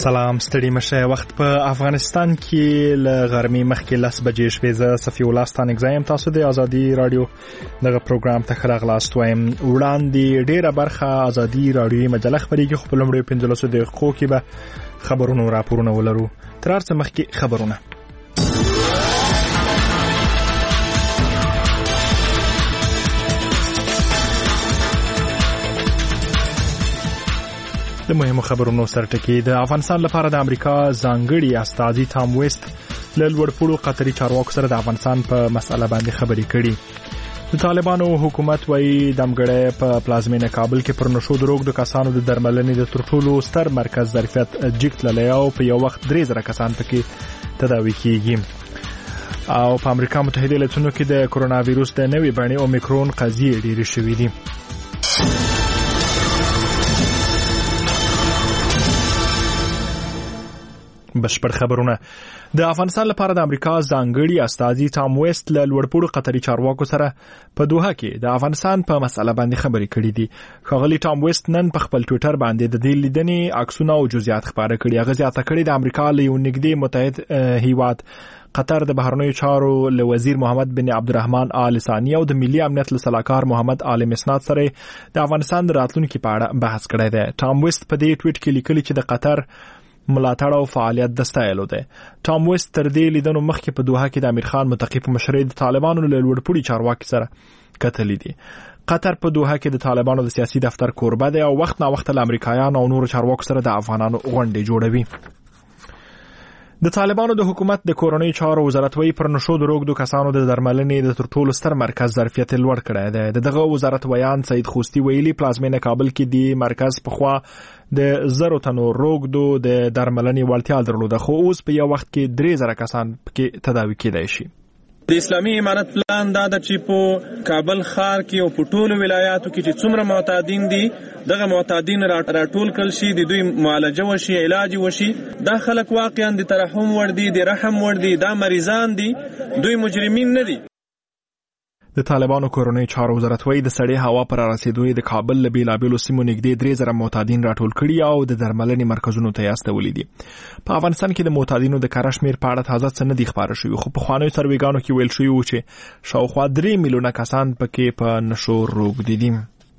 سلام ستړي مشه. وخت په افغانستان کې ل غرمې مخکې 10 بجې شوې. زه صفي الله ستانک زایم. تاسو د ازادي رادیو دغه پروګرام ته خلاص وایم. وړاندې ډیره برخه ازادي رادیو مجله خبرېږي، خو په لومړیو 15 دقیقو کې به خبرونه او راپورونه ولرو. تر څو مخکې خبرونه. د مهمو خبرونو سرټکی. د افغانستان لپاره د امریکا ځانګړي استازي ټام ویست له لوړپوړو قطري چارواکو سره د افغانستان په مسله باندې خبرې کړي. د طالبانو حکومت وايي دمګړی په پلازمینه کابل کې پر نشو دروغ د کسانو د درملنې د ترټولو ستر مرکز ظرفیت جګ تللی او په یو وخت 3000 کسان پکې تداوي کیږي. او په امریکا متحده ایالاتونو کې د کرونا وایروس د نوې بڼې اومیکرون قضیې ډېرې شوې دي. بشپړ خبرونه. د افغانستان لپاره د امریکا ځانګړي استازي ټام ویست له لوړپوړو قطري چارواکو سره په دوحه کې د افغانستان په مسله باندې خبرې کړې دي. ښاغلي ټام ویست نن په خپل ټوئیټر باندې د دې لیدنې عکسونه او جزئیات خبره کړي. هغه زیاته کړې د امریکا له یو نږدې متحد هیواد قطر د بهرنیو چارو له وزیر محمد بن عبدالرحمن آل ثانی او د ملي امنیت له سلاکار محمد آل مسناد سره د افغانستان د راتلونکو په اړه بحث کړی دی. ټام ویست په دې ټوئیټ کې لیکلي چې د قطر ملاتړ او فعالیت د ستایلو دی. ټام ویست تر دې لیدنو مخکې په دوحه کې د امیر خان متقی په مشرۍ د طالبانو له لوړپوړي چارواکي سره کتلې دي. قطر په دوحه کې د طالبانو د سیاسي دفتر کوربه دی او وخت نا وخت له امریکایانو او نورو چارواکو سره د افغانانو غونډې جوړوي. د طالبانو د حکومت د کورنۍ چارو وزارت وايي پر نشو دروغ د کسانو د درملنې د ترټولو ستر مرکز ظرفیت لوړ کړی دی. دغه وزارت ویان سید خوستی ویلي پلازمینه کابل کې دی مرکز په خوا د 0 تنو روغدو د درملنې وړتیا درلوده، خو اوس په یو وخت کې 3000 کسان کې تداوي کېدای شي. د اسلامي امارت پلان دا د چې په کابل ښار کې او په ټولو ولایاتو کې چې څومره معتادین دي دغه معتادین راټول کړل شي، د دوی معالجه وشي، علاج وشي. دا خلک واقعا د ترحم وړ دي، د رحم وړ دي، دا مریضان دي، دوی مجرمین نه دي. د طالبانو کورنۍ چارو وزارت وايي د سړې هوا پر رسیدو د کابل له بیلابیلو سیمو نږدې 3000 معتادین راټول کړي او د درملنې مرکزونو ته استولي دي. په افغانستان کې د معتادینو د کار شمیر په اړه تازه څه نه دي خبره شوی، خو په خوانیو سروېګانو کې ویل شوی و چې شاوخوا 3 میلیونه کسان پکې په نشو روږدي دي.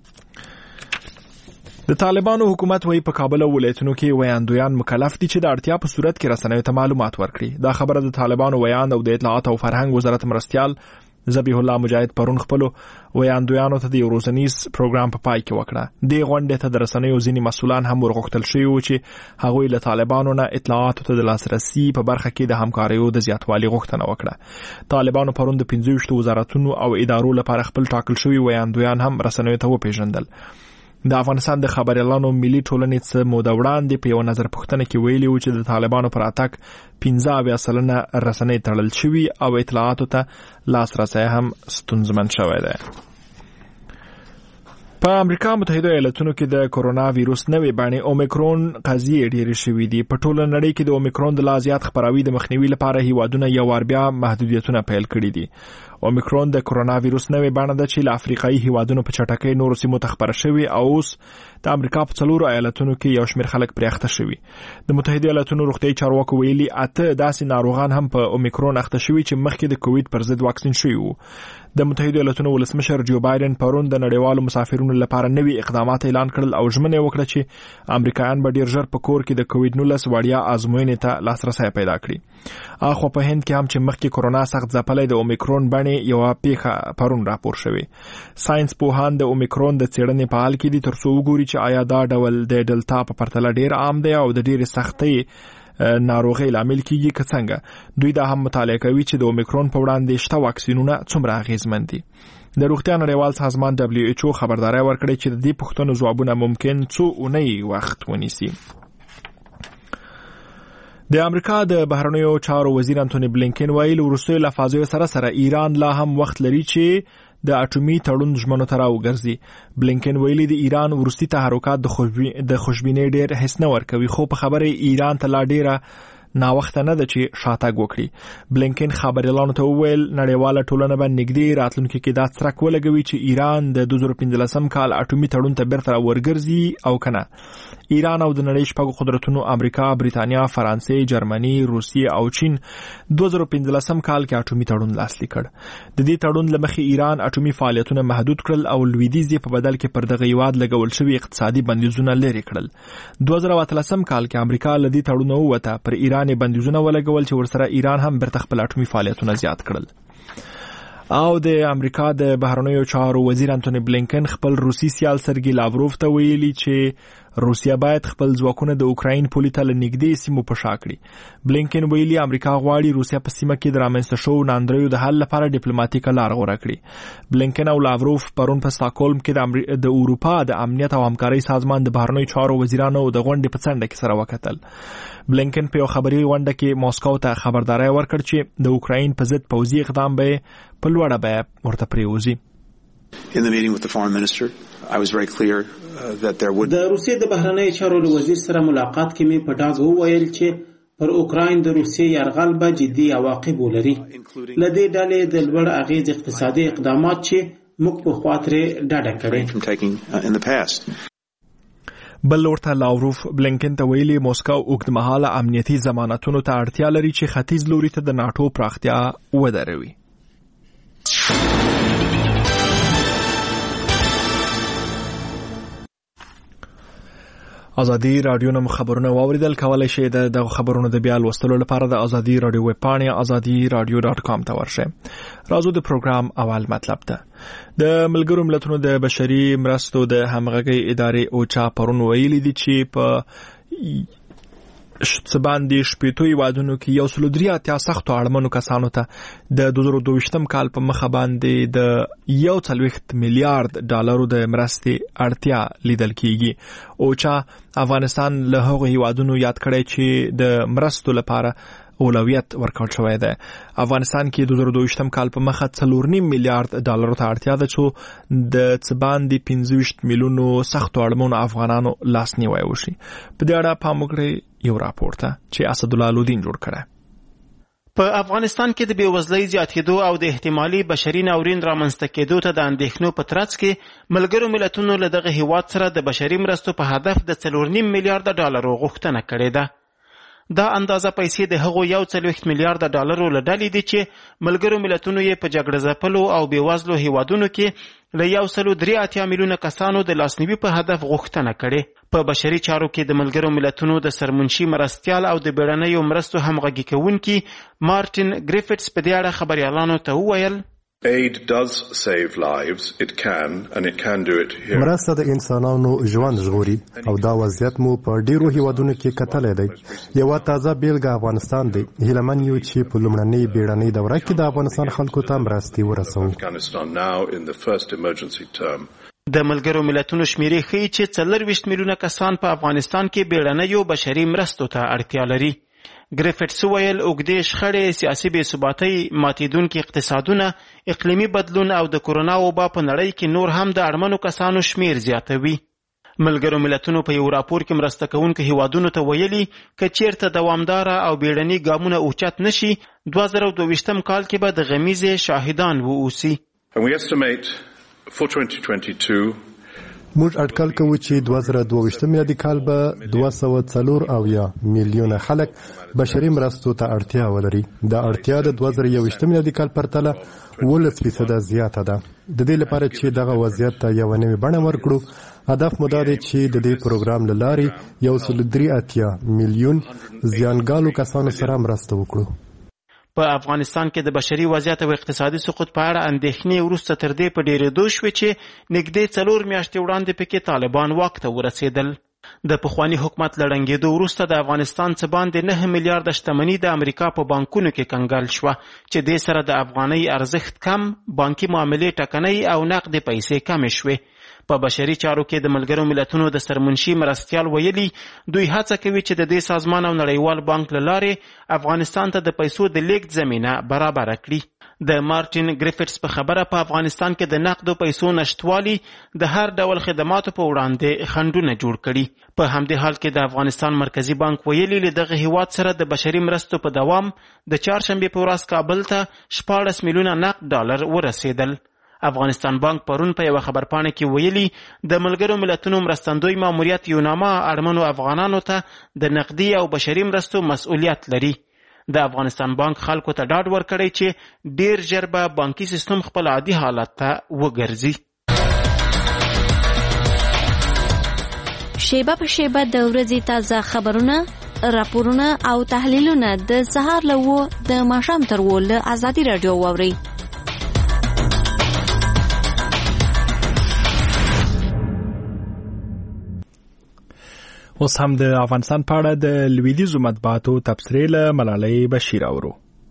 د طالبانو حکومت وايي په کابل او ولایتونو کې ویاندویان مکلف دي چې د اړتیا په صورت کې رسنیو ته معلومات ورکړي. دا خبره د طالبانو ویاند او د اطلاعات او فرهنګ وزارت مرستیال ذبیح الله مجاهد پرون خپل ویاندویانو ته د یو روزنیز پروګرام په پای کې وکړه. د غونډې ته د رسنیو ځینې مسؤلان هم ورغوښتل شوي و چې هغوی له طالبانو نه اطلاعاتو ته د لاسرسي په برخه کې د همکاریو د زیاتوالي غوښتنه وکړه. طالبانو پرون د 25 وزارتونو او ادارو لپاره خپل ټاکل شوي ویاندویان هم رسنیو ته وپیژندل. د افغانستان د خبريالانو ملي ټولنې څخه موده وړاندې په یو نظر پوښتنه کې ویلي و چې د طالبانو پر اتاک 15% رسنۍ تړل شوي او اطلاعاتو ته لاسرسی هم ستونزمن شوی دی. په امریکا متحده ایالاتونو کې د کرونا وایروس نوې بڼې اومیکرون قضیې ډېرې شوې دي. په ټوله نړۍ کې د اومیکرون د لا زیات خپراوي د مخنیوي لپاره هیوادونه یو وار بیا محدودیتونه پیل کړي دي. اومیکرون د کرونا وایروس نوې بڼه ده چې له افریقایي هیوادونو په چټکۍ نورو سیمو ته خپره شوې او اوس د امریکا په 4 ایالتونو کې یو شمېر خلک پرې اخته شوي. د متحده ایالاتونو روغتیايي چارواکو ویلي 8 داسې ناروغان هم په اومیکرون اخته شوي چې مخکې د کووید پر ضد واکسین شوي وو. د متحده ایالاتونو ولسمشر جو بایدن پرون د نړیوالو مسافرونو لپاره نوي اقدامات اعلان کړل او ژمنه وکړه چې امریکایان به ډیر ژر په کور کې د کووید 19 وړیا ازموینې ته لاسرسی پیدا کړي. اخو په هند کې هم چې مخکې کرونا سخت ځپلې د اومیکرون بڼې یو پیښه پرون راپور شوی. ساينس پوهان د اومیکرون د څېړنې په حال کې دي ترڅو وګوري چې آیا دا ډول د ډلتا په پرتله ډیر عام دی او د ډیر سختۍ ناروغي لامل کیږي که څنګه. دوی دا هم مطالعه کوي چې د اومیکرون په وړاندې شته واکسینونه څومره اغیزمن دي. د روغتیا نړیوال سازمان WHO خبرداري ورکړې چې د دې پوښتنو ځوابونه ممکن څو اونۍ وخت ونیسي. د امریکا د بهرنیو چارو وزیر انټونی بلینکن ویل وروستیو لفاظیو سره ایران لا هم وخت لري چې د اټومي تړون ژمنو ته راوګرځي. بلینکن ویلي د ایران وروستي تحرکات د خوشبینۍ ډېر حس نه ورکوي، خو په خبره ایران ته لا ډېره ناوخته نه ده چې شاتګ وکړي. بلینکن خبريالانو ته وویل نړیواله ټولنه به نږدې راتلونکي کې دا څرک ولګوي چې ایران د 2015 کال اټومي تړون ته بیرته ورګرځي او کنه. ایران او د نړۍ شپږ قدرتونو امریکا، بریتانیا، فرانسې، جرمني، روسیه او چین 2015 کال کې اټومي تړون لاسلیک کړ. د دې تړون لمخې ایران اټومي فعالیتونه محدود کړل او لویدیځ په بدل کې پر دغه هیواد لګول شوی اقتصادي بندیزونه لرې کړل. 2013 کال کې امریکا له دې تړون ووته، پر ایران بندیزونه ولګول چې ورسره ایران هم برته خپل اټومي فعالیتونه زیات کړل. او د امریکا د بهرنیو چارو وزیر انټونی بلینکن خپل روسي سیال سرګي لاوروف ته ویلي چې روسیا باید خپل ځواکونه د اوکراین پولې ته نږدې سیمو په شا کړي. بلینکن ویلي امریکا غواړي روسیا په سیمه کې د رامنځته شوو ناندریو د حل لپاره ډیپلوماټیکه لار غوره کړي. بلینکن او لاوروف پرون په ستاکهولم کې د اروپا د امنیت او همکارۍ سازمان د بهرنیو چارو وزیرانو د غونډې په څنډه کې سره وکتل. بلینکن په خبري غونډه کې ماسکو ته خبرداري ورکړ چې د اوکراین په ضد پوځي اقدام به په لوړه بیه ورته پریوزي. In the meeting with the foreign minister, I was very clear that there would د روسیې د بهرنیو چارو وزیر سره ملاقات کې مې په ډاګه وویل چې پر اوکراین د روسیې یرغل به جدي عواقب ولري. لدې ډلې د لوړ اغیز اقتصادي اقدامات چې موږ په خاطر ډاډه کړي. بل ورته لاوروف بلینکن ته ویلي موسکو اوږدمهاله امنیتي ضمانتونو ته اړتیا لري چې ختیځ لوري ته د ناتو پراختیا ودروي. ازادي رادیو نوم خبرونه واوریدل. کولای شئ د خبرونو د بیا لوستلو لپاره د ازادي رادیو ویب پاڼه azadi.radio.com ته ورشئ. راځو د پروګرام اول مطلب ته. د ملګرو ملتونو د بشري مرستو د همغږي ادارې اوچا پرون ویلي دي چې په باندې شپېتو هیوادونو کې 103 سختو اړمنو کسانو ته د 2022 کال په مخه باندې د 1.4 میلیارډ ډالرو د مرستې اړتیا لیدل کیږي. اوچا افغانستان له هغو هیوادونو یاد کړی چې د مرستو لپاره اولویت ورکړل شوی دی. افغانستان کې 2022 کال په مخه 4.9 میلیارډ ډالرو ته اړتیا ده چې د باندې 15 میلیونو سختو اړمنو افغانانو لاسنیوي وشي. په دې اړه پام وکړئ یو راپورټ چې اسدالله لودین جوړ کړی. په افغانستان کې د بیوزلۍ زیاتېدو او د احتمالي بشري ناورین رامنځته کېدو ته د اندېښنو په ترڅ کې ملګرو ملتونو له دغه هیواد سره د بشري مرستو په هدف د 4.9 میلیارډ ډالرو غوښتنه کړې ده. دا اندازه پیسې د هغو 1.4 میلیارډ ډالرو له ډلې دي چې ملګرو ملتونو یې په جګړه ځپلو او بیوزلو هیوادونو کې له 183 میلیونه کسانو د لاسنیوي په هدف غوښتنه کړې. په بشري چارو کې د ملګرو ملتونو د سرمنشي مرستیال او د بیړنیو مرستو همغږي کوونکي مارټین ګریفټس په دې اړه خبريالانو ته وویل Aid does save lives. It can, and it can do it here. مرسته د انسانانو ژوند ژغوري او دا وضعیت مو په ډیرو هیوادونو کې کتلې دی. یو تازه بیلګه افغانستان دی. هیلمن یو چې په لومړنۍ بیړنۍ دوره کې د افغانستان خلکو ته مرستې ورسوي. Afghanistan now in the first emergency term. د ملګرو ملتونو شمیرې ښیي چې 24 میلیونه کسان په افغانستان کې بیړنیو بشري مرستو ته اړتیا لري. ګریفټس ویل اوږدې شخړې، سیاسي بې ثباتۍ، ماتېدونکي اقتصادونه، اقلیمي بدلون او د کورونا وبا په نړۍ کې نور هم د اړمنو کسانو شمیر زیاتوي. ملګرو ملتونو په یو راپور کې مرسته کوونکو هیوادونو ته ویلي که چیرته دوامداره او بیړني ګامونه اوچت نشي 2022 کال کې به د غمیزې شاهدان ووسی. And we estimate for 2022 موږ اټکل کوو چې 2022 میلادي کال به 204 میلیونه خلک بشري مرستو ته اړتیا ولري. دا اړتیا د 2021 میلادي کال پرتله 18% زیاته ده. د دې لپاره چې دغه وضعیت ته یو نوې بڼه ورکړو، هدف مو دا دی چې د دې پروګرام له لارې 183 میلیون زیانګالو کسانو سره مرسته وکړو. په افغانستان کې د بشري وضعیت او اقتصادي سقوط په اړه اندېښنې وروسته تر دې په ډېرېدو شوې چې نږدې 4 میاشتې وړاندې پکې طالبان واک ته ورسېدل. د پخواني حکومت له ړنګېدو وروسته د افغانستان څه باندې 9 میلیارډ شتمني د امریکا په بانکونو کې کنګال شوه چې دې سره د افغانۍ ارزښت کم، بانکي معاملې ټکنۍ او نقدې پیسې کمې شوې. په بشري چارو کې د ملګرو ملتونو د سرمنشي مرستیال ویلي دوی هڅه کوي چې د دې سازمان او نړیوال بانک له لارې افغانستان ته د پیسو د لیږد زمینه برابره کړي. د مارټین ګریفټس په خبره په افغانستان کې د نقدو پیسو نشټوالي د هر ډول خدماتو په وړاندې خنډونه جوړ کړي. په همدې حال کې د افغانستان مرکزی بانک ویلي له دغه هیواد سره د بشري مرستو په دوام د چهارشنبه په ورځ کابل ته 14 میلیونه نقد ډالر ورسېدل. افغانستان بانک پرون په یو خبرپاڼه کې ویلي د ملګرو ملتونو مرستندوی ماموریت یو نامه اړمنو افغانانو ته د نقدي او بشري مرستو مسؤلیت لري. د افغانستان بانک خلکو ته ډاډ ورکړی چې ډیر ژر به بانکي سیستم خپل عادي حالت ته وګرځي. شیبه په شیبه د ورځې تازه خبرونه، راپورونه او تحلیلونه د سهار له 9 د ماښام تر 10 له ازادي رادیو واورئ. اوس هم د افغانستان په اړه د لویدیځو مطبوعاتو تبصرې له ملالۍ بشیر اورو.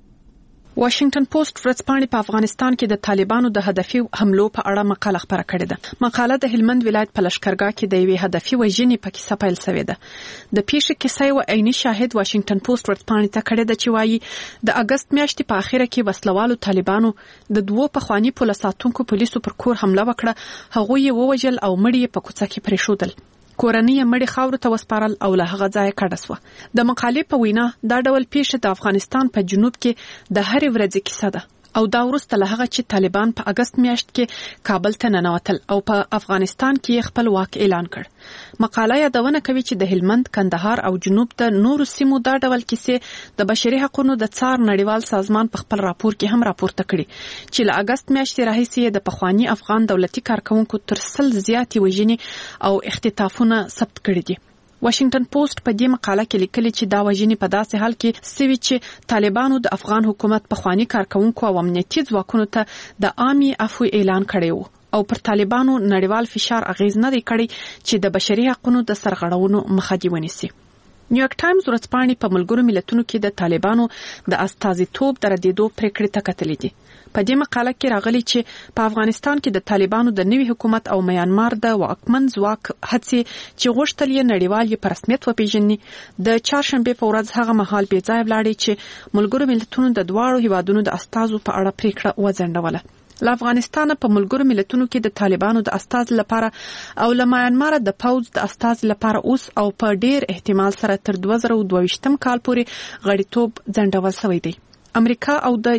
واشنگټن پوسټ ورځپاڼې په افغانستان کې د طالبانو د هدفي حملو په اړه مقاله خپره کړې ده. مقاله د هلمند ولایت په لشکرګاه کې د یوې هدفي وژنې په کیسه پیل شوې ده. د پیښې کیسه یو عیني شاهد واشنگټن پوسټ ورځپاڼې ته کړې ده چې وایي د اگست میاشتې په اخره کې وسلوالو طالبانو د 2 پخوانی پولیس ساتونکو پولیسو پر کور حمله وکړه. هغوی یې ووژل او مړي یې په کوڅه کې پرېښودل. کورنۍ مړي خاورو ته وسپارل او له هغه ځایه کډه شوه. د مقالې په وینا دا ډول پیښه د افغانستان په جنوب کې د هرې ورځې کیسه ده او دا وروسته له هغه چې طالبان په اگست میاشت کې کابل ته ننوتل او په افغانستان کې خپل واک اعلان کړ. مقاله یادونه کوي چې د هلمند، کندهار او جنوب د نورو سیمو دا ډول کیسې د بشري حقوقو د څار نړیوال سازمان په خپل راپور کې هم راپورته کړي چې له اگست میاشتې راهیسې د پخوانی افغان دولتي کارکونکو تر 100 زیاتې وژنې او اختطافونه ثبت کړي دي. واشنگټن پوسټ په دې مقاله کې لیکلي چې دا وژنې په داسې حال کې سوي چې طالبانو د افغان حکومت پخوانی کارکونکو او امنیتي ځواکونو ته د عامي عفو اعلان کړی وو او پر طالبانو نړیوال فشار اغیز نه دی کړی چې د بشري حقوقو د سرغړونو مخه دی ونیسي. نیویارک ټایمز ورځپاڼې په ملګرو ملتونو کې د طالبانو د استازیتوب د ردېدو پریکړې ته کتلې دي. په دې مقاله کې راغلي چې په افغانستان کې د طالبانو د نوي حکومت او میانمار د واکمن ځواک هڅې چې غوښتل یې نړیوال یې په رسمیت وپیژني د چهارشنبه په ورځ هغه مهال بې ځایه ولاړې چې ملګرو ملتونو د دواړو هیوادونو د استازو په اړه پریکړه وځنډوله. له افغانستان په ملګرو ملتونو کې د طالبانو د استاذ لپاره او له میانمار د پوز د استاذ لپاره اوس او په ډیر احتمال سره تر 2022 کال پورې غړیتوب ځنډول شوی دی. امریکا او د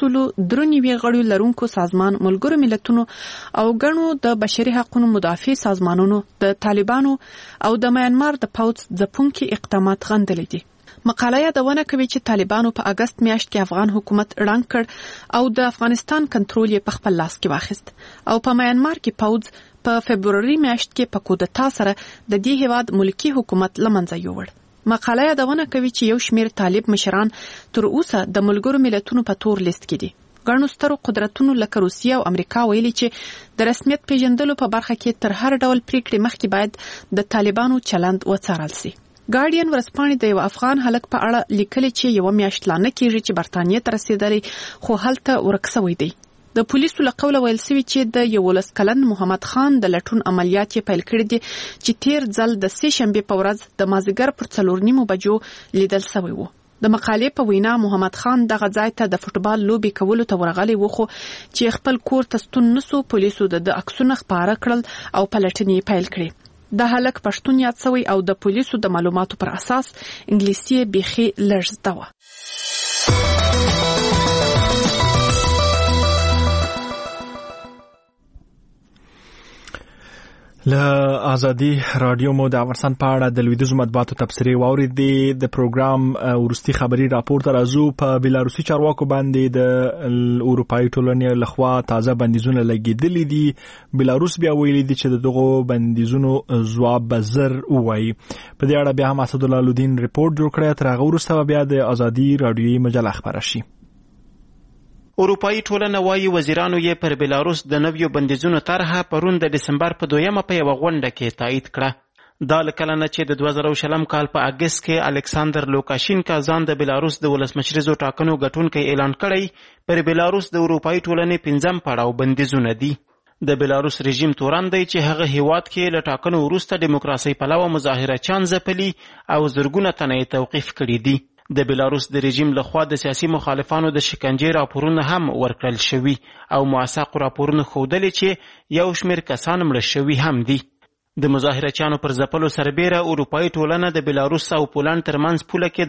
193 غړو لرونکو سازمان ملګرو ملتونو او غنو د بشري حقوقو مدافع سازمانونو د طالبانو او د میانمار د پوز ځپونکي اقدامات غندلي دي. مقاله یادونه کوي چې طالبانو په اگست میاشت کې افغان حکومت ړنګ کړ او د افغانستان کنټرول یې په خپل لاس کې واخیست او په میانمار کې پوز په فبروري میاشت کې په کودتا سره د دې هیواد ملکی حکومت لمنځه یووړ. مقاله یادونه کوي چې یو شمیر طالب مشران تر اوسه د ملګرو ملتونو په تور لیست کې دي. ګڼو سترو قدرتونو لکه روسیه او امریکا ویلي چې د رسمیت پیژندلو په برخه کې تر هر ډول پریکړې مخکې باید د طالبانو چلند وڅارل شي. ګارډین ورځپاڼې د یو افغان هلک په اړه لیکلي چې یو میاشت لا نه کېږي چې برتانیې ته رسېدلی خو هلته ورک شوی دی. د پولیسو له قوله ویل شوي چې د 11 کلن محمد خان د لټون عملیات یې پیل کړي دي چې تیر ځل د سې شنبې په ورځ د مازدیګر پر 4:30 بجو لیدل شوی وو. د مقالې په وینا محمد خان دغه ځای ته د فوټبال لوبي کولو ته ورغلی و خو چې خپل کور ته ستون نسو پولیسو د عکسونه خپاره کړل او پلټنې پیل کړې. د هلک پښتون یاد شوی او د پولیسو د معلوماتو پر اساس انګلیسي بیخي لږ زده وه. له ازادي رادیو مو د افغانستان په اړه د لویدیځو مطبوعاتو تبصرې واورېدې. د پروګرام ورستي خبري راپور ته راځو. په بلاروسي چارواکو باندې د اروپایي ټولنې لخوا تازه بندیزونه لګېدلي دي. بلاروس بیا ویلي دي چې دغه بندیزونو ځواب به زر ووایي. په دې اړه بیا هم اسدالله الدین ریپورت جوړ کړی. تر هغه وروسته بیا د ازادي رادیوي مجله خپره شي. اروپایي ټولنه وايي وزیرانو یې پر بلاروس د نویو بندیزونو طرحه پرون د دسمبر په 2 په یوه غونډه کې تایید کړه. دا کله نه چې د 2020 کال په اگست کې الکساندر لوکاشینکا ځان د بلاروس د ولسمشریزو ټاکنو ګټونکی اعلان کړی. پر بلاروس د اروپایي ټولنې 5م پړاو بندیزونه دي. د بلاروس رژیم تورن دی چې هغه هیواد کې له ټاکنو وروسته دیموکراسي پلوه مظاهره چان ځپلي او زرګونه تنه توقیف کړي دي. د بیلاروس د رژیم لخوا د سیاسي مخالفانو د شکنجې راپورونه هم ورکړل شوي او موثق راپورونه ښودلي چې یو شمېر کسان مړه شوي هم دي. د مظاهرچیانو پر ځپلو سربیره اروپایي ټولنه د بیلاروس او پولند ترمنځ پوله کې